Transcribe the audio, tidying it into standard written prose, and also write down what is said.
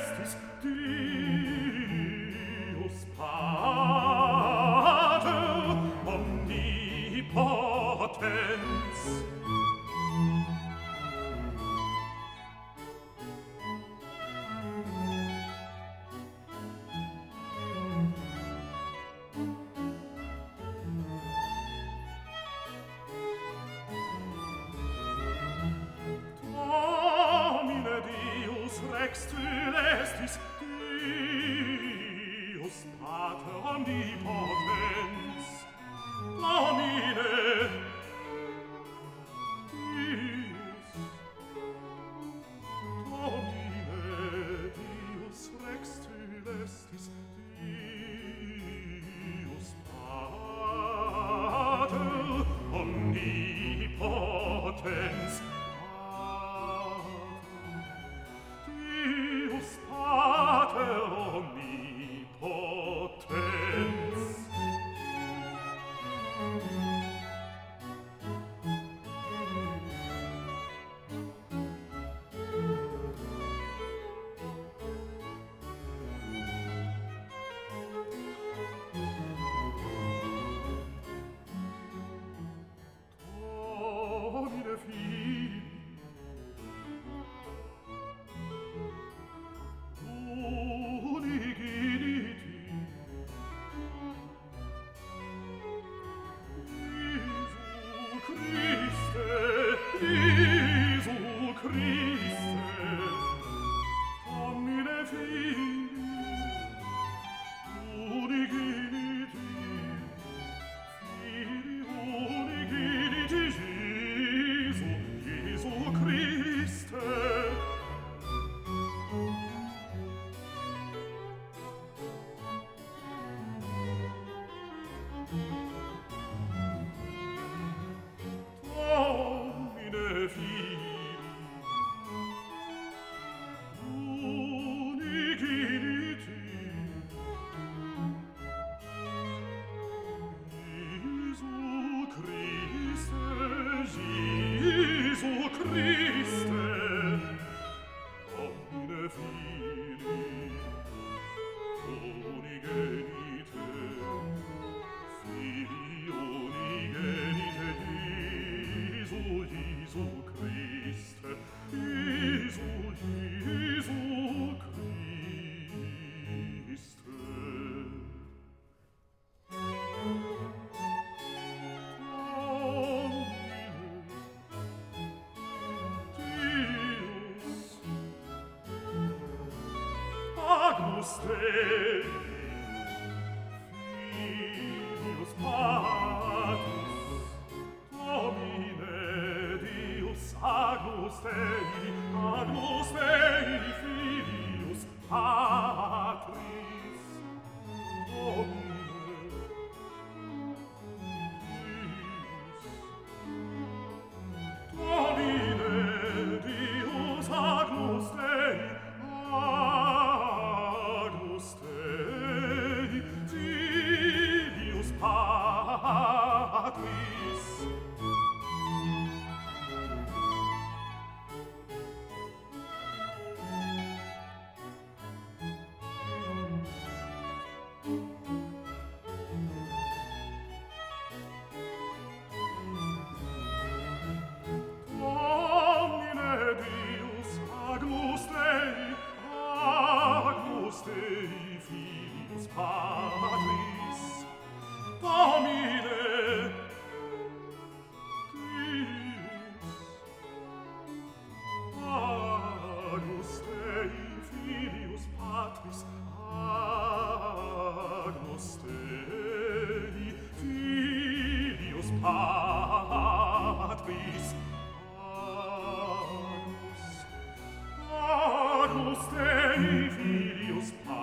celestis Deus Pater omnipotens. Domine Deus Rex Celestis Deus Pater omnipotens. Domine Deus Deus Rex Celestis Deus Pater omnipotens. Deus Pater omnipotens. Domine Filii, Uniginiti, Iesu Christe, Domine Filii, Uniginiti, Filii Uniginiti, Iesu Christe. Domine Filii, Uniginiti, Iesu Christe, Iesu Christe. Domine Filii, Unigenite, Filii Unigenite, Iesu Christe, Iesu Christe. Agnus Dei, Filius Patris, Domine Deus, Agnus Dei, Filius Patris, Domine Deus, Agnus Dei, Filius Patris. Domine Deus, Agnus Dei, Filius Patris. Domine Deus, Agnus Dei, Filius Patris. Agnus Dei, Filius Patris. Agnus Dei, Filius Patris.